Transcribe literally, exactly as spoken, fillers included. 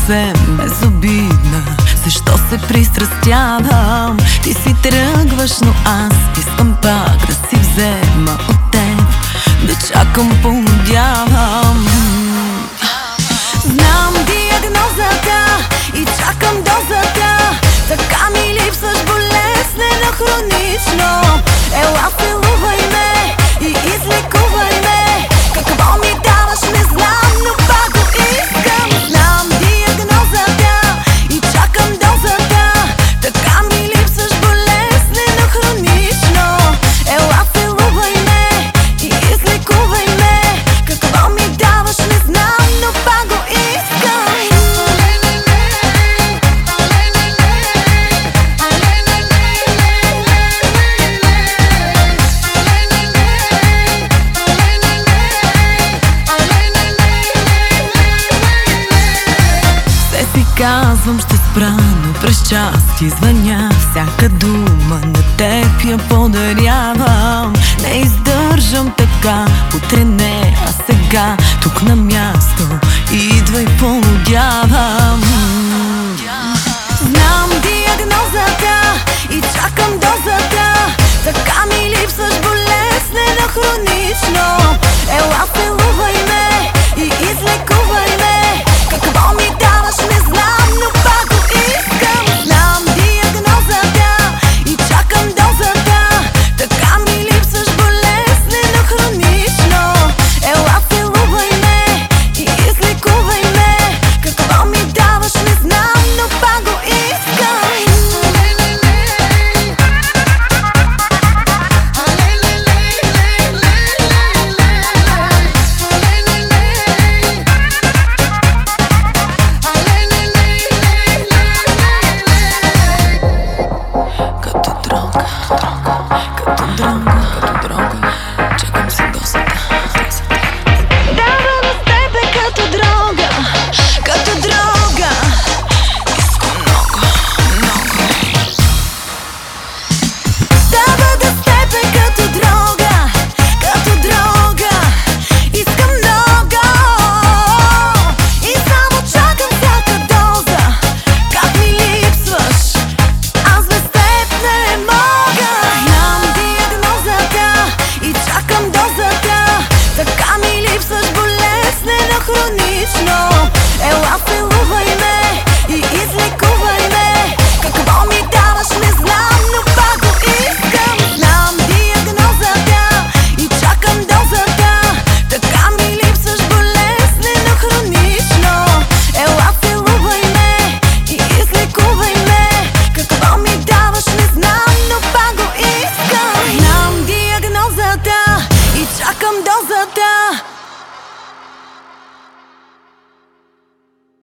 съвсем безобидна. Защо се пристрастявам? Ти си тръгваш, но аз искам пак да си взема от теб, да чакам полудявам. Знам диагнозата и чакам дозата. Така ми липсваш болезнено, хронично. Ела, целувай ме и излекувай ме. Какво ми даваш не знам, но пак го искам. Знам диагнозата и чакам дозата. Така ми липсваш болезнено, хронично. Ела, целувай ме и излекувай ме. Какво ми даваш не знам, но пак го искам. Казвам, ще спра, но през час ти звъня. Всяка дума на теб я подарявам. Не издържам така, утре не, а сега тук на място идвай, полудявам. Знам диагнозата и чакам дозата. Така ми липсваш болезнено, хронично. Ела,